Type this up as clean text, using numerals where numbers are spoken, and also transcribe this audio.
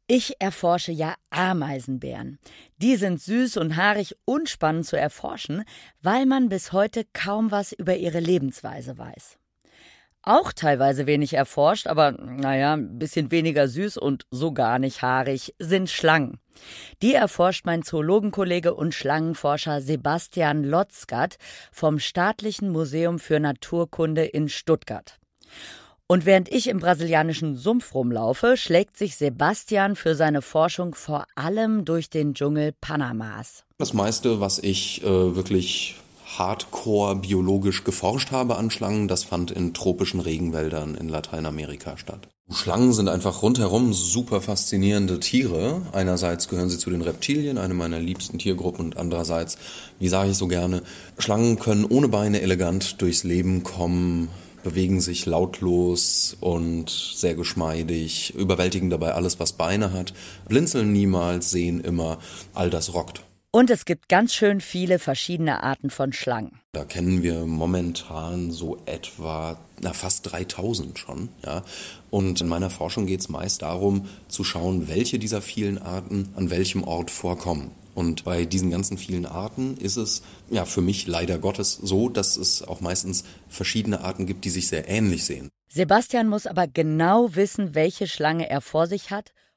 Ich erforsche ja Ameisenbären. Die sind süß und haarig und spannend zu erforschen, weil man bis heute kaum was über ihre Lebensweise weiß. Auch teilweise wenig erforscht, aber naja, ein bisschen weniger süß und so gar nicht haarig sind Schlangen. Die erforscht mein Zoologenkollege und Schlangenforscher Sebastian Lotzgat vom Staatlichen Museum für Naturkunde in Stuttgart. Und während ich im brasilianischen Sumpf rumlaufe, schlägt sich Sebastian für seine Forschung vor allem durch den Dschungel Panamas. Das meiste, was ich wirklich hardcore biologisch geforscht habe an Schlangen, das fand in tropischen Regenwäldern in Lateinamerika statt. Schlangen sind einfach rundherum super faszinierende Tiere. Einerseits gehören sie zu den Reptilien, eine meiner liebsten Tiergruppen, und andererseits, wie sage ich so gerne, Schlangen können ohne Beine elegant durchs Leben kommen, bewegen sich lautlos und sehr geschmeidig, überwältigen dabei alles, was Beine hat, blinzeln niemals, sehen immer, all das rockt. Und es gibt ganz schön viele verschiedene Arten von Schlangen. Da kennen wir momentan so etwa fast 3000 schon. Ja. Und in meiner Forschung geht es meist darum, zu schauen, welche dieser vielen Arten an welchem Ort vorkommen. Und bei diesen ganzen vielen Arten ist es ja für mich leider Gottes so, dass es auch meistens verschiedene Arten gibt, die sich sehr ähnlich sehen. Sebastian muss aber genau wissen, welche Schlange er vor sich hat